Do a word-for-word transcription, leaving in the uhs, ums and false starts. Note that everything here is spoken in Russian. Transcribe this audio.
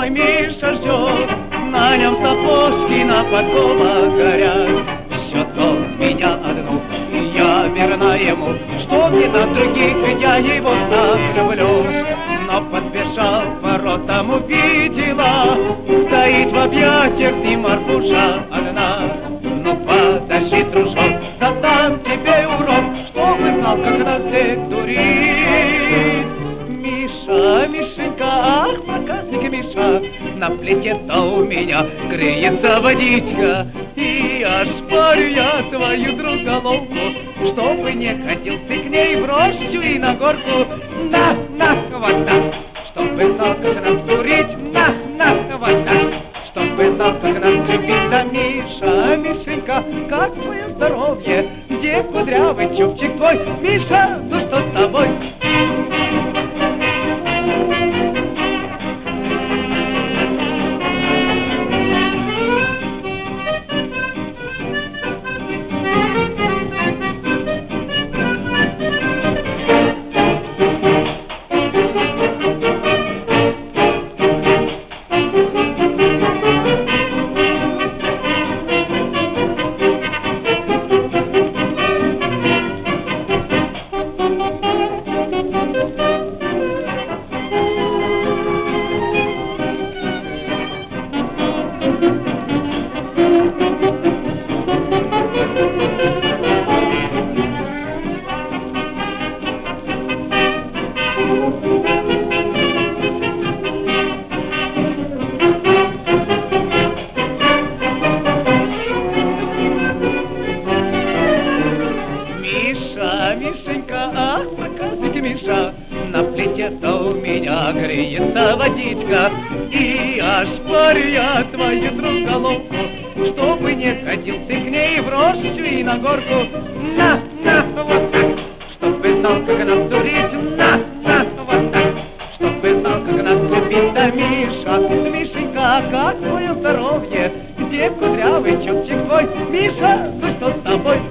мой Миша ждет, на нем сапожки на подковах горят. Все то меня одну, и я верна ему, что мне на других, ведь я его так люблю. Но подбежав к воротам, увидела, стоит в объятиях и Марфуша одна. Ну подожди, дружок, задам тебе урок, чтобы знал, как нас всех дурить. Миша, Мишенька, ах, проказник Миша, на плите-то у меня греется водичка. И я шпарю я твою друг головку, чтобы не ходил ты к ней в рощу и на горку. На, на, вот так, чтобы знал, как нас дурить. На, на, вот так, чтобы знал, как нас любить. Да, Миша, Мишенька, как твое здоровье? Где кудрявый чубчик твой? Миша, ну что с тобой? Мишенька, ах, проказник Миша, на плите-то у меня греется водичка. И ошпарю я твою друг головку, чтобы не ходил ты к ней в рощу и на горку. На, на, вот так, чтобы знал, как нас дурить. На, на, вот так, чтобы знал, как нас любить. Да, Миша, Мишенька, как твое здоровье? Где кудрявый чубчик твой? Миша, ну что с тобой?